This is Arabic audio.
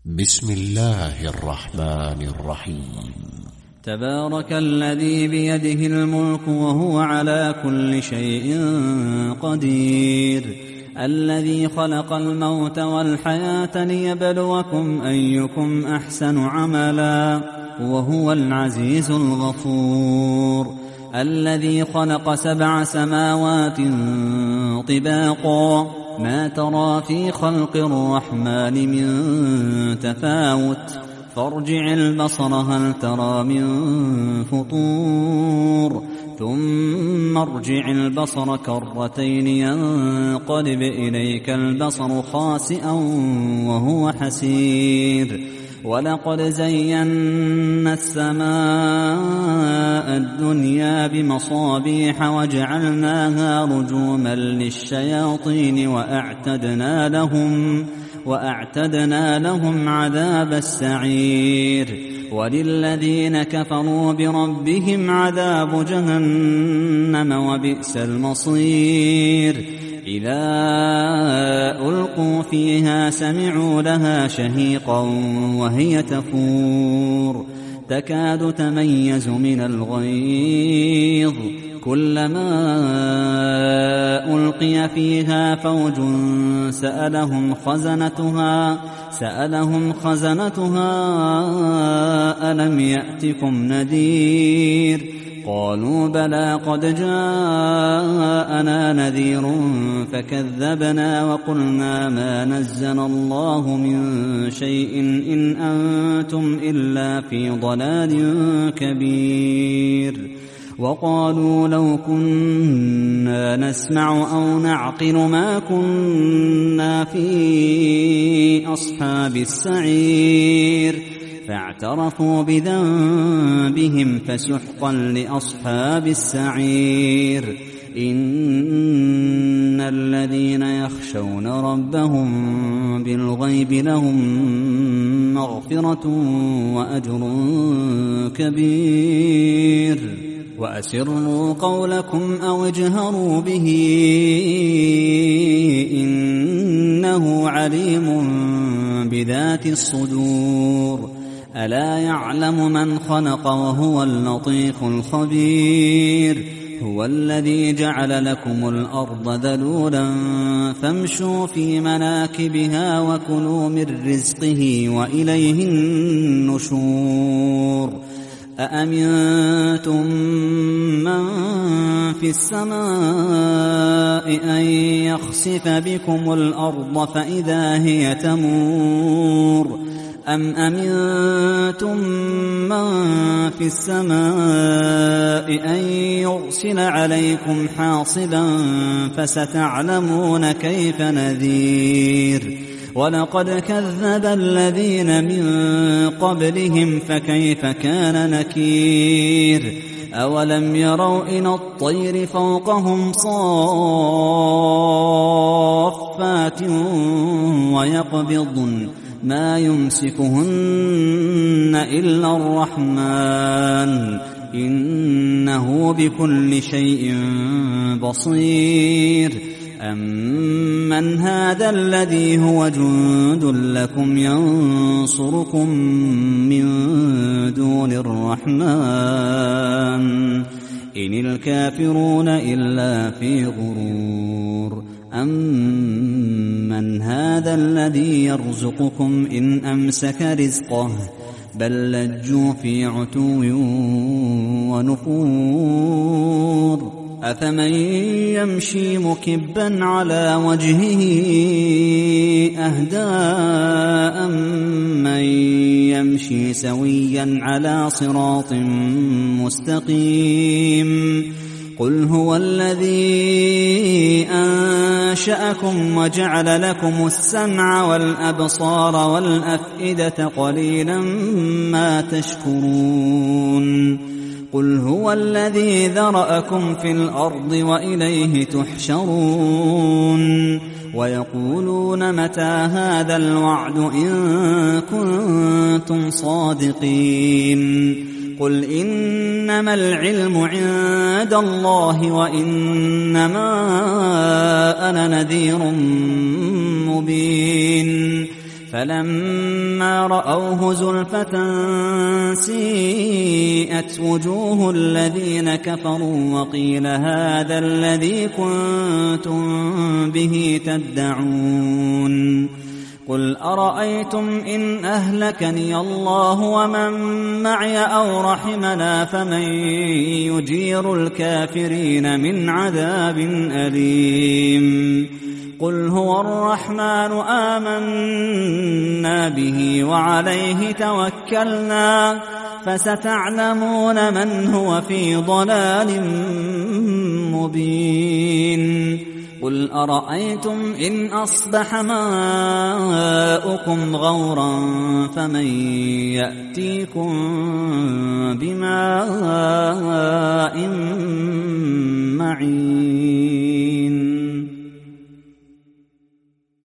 بسم الله الرحمن الرحيم. تبارك الذي بيده الملك وهو على كل شيء قدير، الذي خلق الموت والحياة ليبلوكم أيكم أحسن عملا وهو العزيز الغفور، الذي خلق 7 سماوات طباقا ما ترى في خلق الرحمن من تفاوت، فارجع البصر هل ترى من فطور، ثم ارجع البصر كرتين ينقلب إليك البصر خاسئا وهو حسير، ولقد زينا السماء الدنيا بمصابيح وجعلناها رجوما للشياطين وأعتدنا لهم عذاب السعير، وللذين كفروا بربهم عذاب جهنم وبئس المصير. إذا ألقوا فيها سمعوا لها شهيقا وهي تفور تكاد تميز من الغيظ، كلما ألقي فيها فوج سألهم خزنتها ألم يأتكم نذير؟ قالوا بلى قد جاءنا نذير فكذبنا وقلنا ما نزل الله من شيء إن أنتم إلا في ضلال كبير. وقالوا لو كنا نسمع أو نعقل ما كنا في أصحاب السعير، فاعترفوا بذنبهم فسحقا لأصحاب السعير. إن الذين يخشون ربهم بالغيب لهم مغفرة وأجر كبير. وأسروا قولكم أو اجهروا به إنه عليم بذات الصدور. ألا يعلم من خلق وهو اللطيف الخبير. هو الذي جعل لكم الأرض ذلولا فامشوا في مناكبها وكلوا من رزقه وإليه النشور. أأمنتم من في السماء أن يخسف بكم الأرض فإذا هي تمور، أم أمنتم من في السماء أن يرسل عليكم حاصبا فستعلمون كيف نذير. ولقد كذب الذين من قبلهم فكيف كان نكير. أولم يروا إلى الطير فوقهم صافات ويقبضن ما يمسكهن إلا الرحمن إنه بكل شيء بصير. أمن هذا الذي هو جند لكم ينصركم من دون الرحمن إن الكافرون إلا في غرور. أمن هذا الذي يرزقكم إن أمسك رزقه بل لجوا في عتو ونفور. أفمن يمشي مكبا على وجهه أهدى أمن يمشي سويا على صراط مستقيم. قل هو الذي أنشأكم وجعل لكم السمع والأبصار والأفئدة قليلا ما تشكرون. قل هو الذي ذرأكم في الأرض وإليه تحشرون. ويقولون متى هذا الوعد إن كنتم صادقين. قل إنما العلم عند الله وإنما أنا نذير مبين. فلما رأوه زلفة سيئت وجوه الذين كفروا وقيل هذا الذي كنتم به تدعون قل أرأيتم إن أهلكني الله ومن معي أو رحمنا فمن يجير الكافرين من عذاب أليم قل هو الرحمن آمنا به وعليه توكلنا فستعلمون من هو في ضلال مبين قل أرأيتم إن أصبح ماؤكم غورا فمن يأتيكم بماء معين